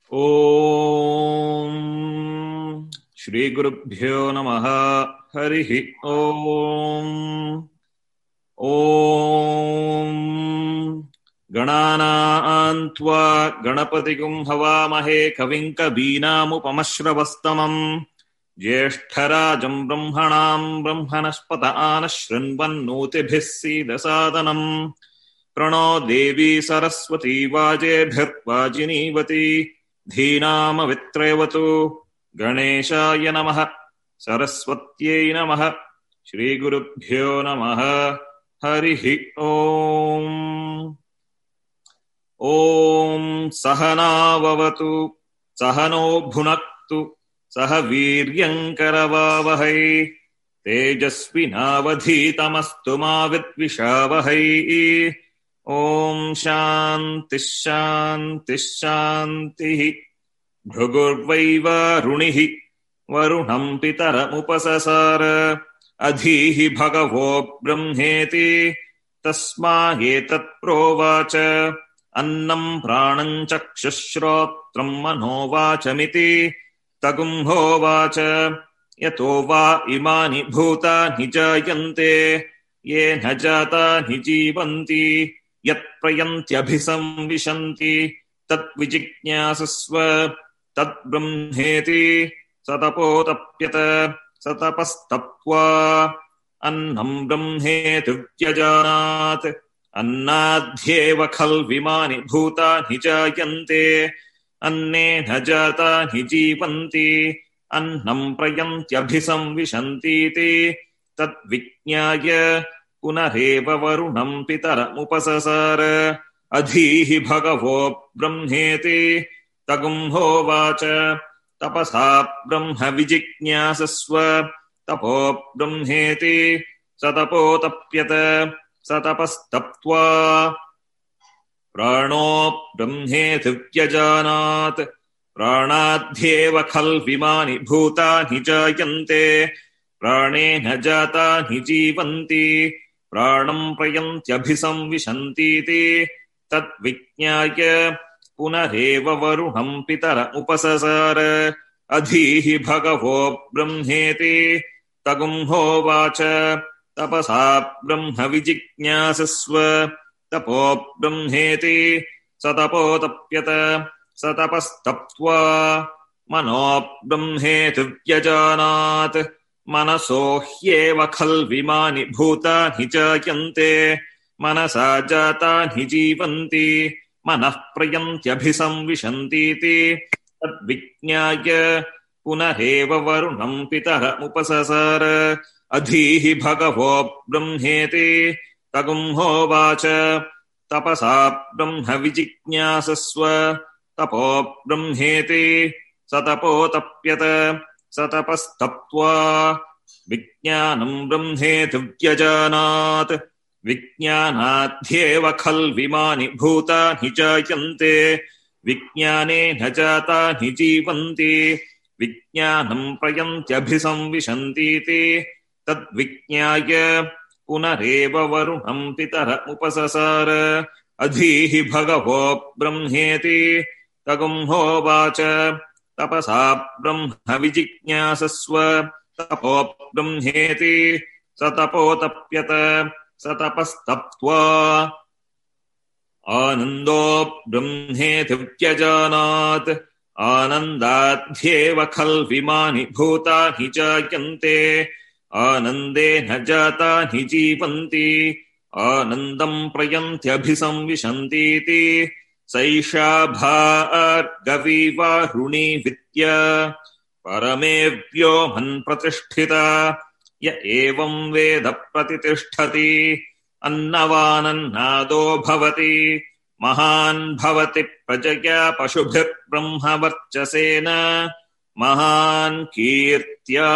ಓಂ ಶ್ರೀ ಗುರುಭ್ಯೋ ನಮಃ. ಹರಿ ಓಂ. ಓಂ ಗಣಾನಾಂ ತ್ವಾ ಗಣಪತಿಗುಂ ಹವಾಮಹೇ ಕವಿಂ ಕವೀನಾಮುಪಮಶ್ರವಸ್ತಮಂ ಜ್ಯೇಷ್ಠರಾಜಂ ಬ್ರಹ್ಮಣಾಂ ಬ್ರಹ್ಮಣಸ್ಪತ ಆನಃ ಶೃಣ್ವನ್ನೋತಿಭಿಃ ಸೀದಸಾದನಂ. ಪ್ರಣೋ ದೇವಿ ಸರಸ್ವತಿ ವಾಜೇಭಿರ್ವಾಜಿನೀವತಿ ಧೀನಾಮವಿತ್ರಯವತು. ಗಣೇಶಾಯ ನಮಃ. ಸರಸ್ವತ್ಯೈ ನಮಃ. ಶ್ರೀ ಗುರುಭ್ಯೋ ನಮಃ. ಹರಿ ಓಂ. ಓಂ ಸಹನಾವವತು ಸಹನೋ ಭುನಕ್ತು ಸಹ ವೀರ್ಯಂಕರವಾವಹೈ ತೇಜಸ್ವಿನಾವಧೀತಮಸ್ತು ಮಾ ವಿದ್ವಿಷಾವಹೈ. ಓಂ ಶಾಂತಿ ಶಾಂತಿ ಶಾಂತಿ. ಭೃಗುರ್ವೈವಾರುಣಿಃ ವರುಣಂ ಪಿತರಮುಪಸಸಾರ ಅಧೀಹಿ ಭಗವೋ ಬ್ರಹ್ಮೇತಿ ತಸ್ಮಾಯೇತತ್ ಪ್ರೋವಾಚ. ಅನ್ನಂ ಪ್ರಾಣಂ ಚಕ್ಷುಶ್ರೋತ್ರಂ ಮನೋವಾಚಮಿತಿ ತಗುಂಹೋವಾಚ. ಯತೋ ವಾ ಇಮಾನಿ ಭೂತಾನಿ ಜಾಯಂತೆ ಯೇನ ಜಾತಾನಿ ಜೀವಂತಿ ಯತ್ ಪ್ರಯಂತ್ಯಭಿಸಂವಿಶಂತಿ ತದ್ವಿಜಿಜ್ಞಾಸಸ್ವ. ತದ್ಬ್ರಹ್ಮೇತಿ ಸತಪೋತಪ್ಯತ ಸತಪಸ್ತಪ್ತ್ವಾ ಅನ್ನಂ ಬ್ರಹ್ಮೇತಿ ವ್ಯಜಾನಾತ್. ಅನ್ನಾದ್ಯೇವ ಖಲ್ವಿಮಾನಿ ಭೂತಾನಿ ಜಾಯಂತೆ ಅನ್ನೇನ ಜಾತಾನಿ ಜೀವಂತಿ ಅನ್ನಂ ಪ್ರಯಂತ್ಯಭಿಸಂವಿಶಂತೀತಿ ತದ್ವಿಜ್ಞಾಯ ಪುನರೇವ ವರುಣಂ ಪಿತರಮುಪಸಸಾರ ಅಧೀಹಿ ಭಗವೋ ಬ್ರಹ್ಮೇತಿ ತಗುಂಹೋವಾಚ. ತಪಸಾ ಬ್ರಹ್ಮ ವಿಜಿಜ್ಞಾಸಸ್ವ. ತಪೋ ಬ್ರಹ್ಮೇತಿ ಸತಪೋತಪ್ಯತ ಸತಪಸ್ತಪ್ತ್ವಾ ಪ್ರಾಣೋ ಬ್ರಹ್ಮೇತಿ ವ್ಯಜಾನಾತ್. ಪ್ರಾಣಾದ್ಯೇವ ಖಲ್ವಿಮಾನಿ ಭೂತಾನಿ ಜಾಯಂತೆ ಪ್ರಾಣೇನ ಜಾತಾನಿ ಜೀವಂತಿ ಪ್ರಾಣಂ ಪ್ರಯಂತ್ಯಭಿಸಂವಿಶಂತೀತಿ ತದ್ವಿಜ್ಞಾಯ ಪುನರೇವ ವರುಣಂ ಪಿತರಮುಪಸಸಾರ ಅಧೀಹಿ ಭಗವೋ ಬ್ರಹ್ಮೇತಿ ತಗುಂಹೋವಾಚ. ತಪಸಾ ಬ್ರಹ್ಮ ವಿಜಿಜ್ಞಾಸಸ್ವ. ತಪೋ ಬ್ರಹ್ಮೇತಿ ಸತಪೋತಪ್ಯತ ಸತಪಸ್ತಪ್ತ್ವಾ ಮನೋ ಬ್ರಹ್ಮೇತಿ ವ್ಯಜಾನಾತ್. ಮನಸೋ ಹ್ಯೇವ ಖಲ್ವಿಮಾನಿ ಭೂತಾನಿ ಜಾಯಂತೆ ಮನಸಾ ಜಾತಾನಿ ಜೀವಂತಿ ಮನಃ ಪ್ರಯಂತ್ಯಭಿಸಂವಿಶಂತೀತಿ ತದ್ವಿಜ್ಞಾಯ ಪುನರೇವ ವರುಣಂ ಪಿತರಮುಪಸಸಾರ ಅಧೀಹಿ ಭಗವೋ ಬ್ರಹ್ಮೇತಿ ತಗುಂಹೋವಾಚ. ತಪಸಾ ಬ್ರಹ್ಮ ವಿಜಿಜ್ಞಾಸಸ್ವ. ತಪೋ ಬ್ರಹ್ಮೇತಿ ಸತಪೋತಪ್ಯತ ಸತಪಸ್ತಪ್ತ್ವಾ ವಿಜ್ಞಾನಂ ಬ್ರಹ್ಮೇತಿ ವ್ಯಜಾನಾತ್. ವಿಜ್ಞಾನಾದ್ಯೇವ ಖಲ್ವಿಮಾನಿ ಭೂತಾನಿ ಜಾಯಂತೆ ವಿಜ್ಞಾನೇನ ಜಾತಾನಿ ಜೀವಂತಿ ವಿಜ್ಞಾನಂ ಪ್ರಯಂತ್ಯಭಿಸಂವಿಶಂತೀತಿ ತದ್ವಿಜ್ಞಾಯ ಪುನರೇವ ವರುಣಂ ಪಿತರಮುಪಸಸಾರ ಅಧೀಹಿ ಭಗವೋ ಬ್ರಹ್ಮೇತಿ ತಗುಂಹೋವಾಚ. ತಪಸಾ ಬ್ರಹ್ಮ ವಿಜಿಜ್ಞಾಸಸ್ವ. ತಪೋ ಬ್ರಹ್ಮೇತಿ ಸತಪೋತಪ್ಯತ ಸತಪಸ್ತಪ್ತ್ವಾ ಆನಂದೋ ಬ್ರಹ್ಮೇತಿ ವ್ಯಜಾನಾತ್. ಆನಂದಾದ್ಯೇವ ಖಲ್ವಿಮಾನಿ ಭೂತಾನಿ ಜಾಯಂತೆ ಆನಂದೇನ ಜಾತಾನಿ ಜೀವಂತಿ ಆನಂದಂ ಪ್ರಯಂತ್ಯಭಿಸಂವಿಶಂತೀತಿ ಸೈಷಾ ಭಾರ್ಗವೀವಾರುಣೀ ವಿದ್ಯಾ ಪರಮೇ ವ್ಯೋಮನ್ ಪ್ರತಿಷ್ಠಿತಾ. ಯ ಏವಂ ವೇದ ಪ್ರತಿಷ್ಠತಿ ಅನ್ನವಾನನ್ನಾದೋ ಭವತಿ. ಮಹಾನ್ ಭವತಿ ಪ್ರಜಯಾ ಪಶುಭಿರ್ಬ್ರಹ್ಮವರ್ಚಸೇನ ಮಹಾನ್ ಕೀರ್ತ್ಯಾ.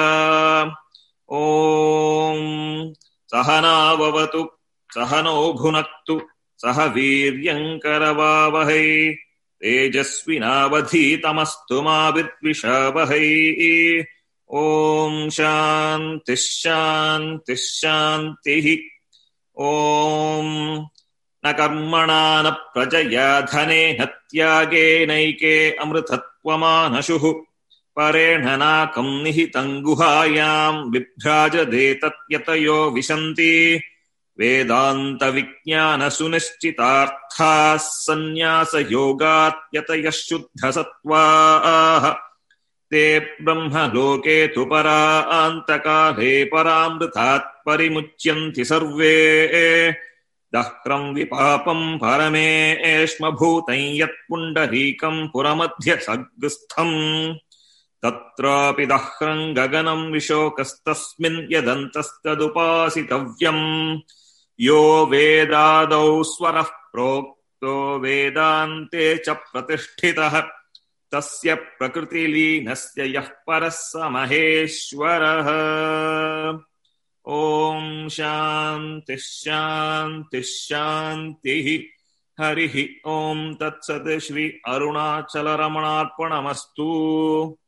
ಓಂ ಸಹನಾವವತು ಸಹನೋ ಭುನಕ್ತು ಸಹ ವೀರ್ಯಂಕರವಾವಹೈ ತೇಜಸ್ವಿನಾವಧೀತಮಸ್ತು ಮಾ ವಿದ್ವಿಷಾವಹೈ. ಓಂ ಶಾಂತಿ ಶಾಂತಿ ಶಾಂತಿ. ಓಂ न कर्मणा न प्रजया धनेन त्यागेनैके अमृतत्वमानशुः परेण नाकं निहितं गुहायां बिभ्राजते तत्यतयो विशन्ति वेदान्तविज्ञानसुनिश्चितार्थाः सन्न्यासयोगात्यतयः शुद्धसत्त्वाः ते ब्रह्मलोके तु परान्तकाले परामृतात् परिमुच्यन्ति सर्वे दह्रं विपापं परमेष्मभूतं यत्पुण्डरीकं पुरमध्यसग्स्थम् तत्रापि दह्रं गगनं विशोकस्तस्मिन् यदन्तस्तदुपासितव्यम् यो वेदादौ स्वरः प्रोक्तो वेदान्ते च प्रतिष्ठितः तस्य प्रकृतिलीनस्य यः परः स महेश्वरः। ॐ शान्तिः शान्तिः शान्तिः। हरिः ॐ तत्सत्। श्री अरुणाचलरमणार्पणमस्तु।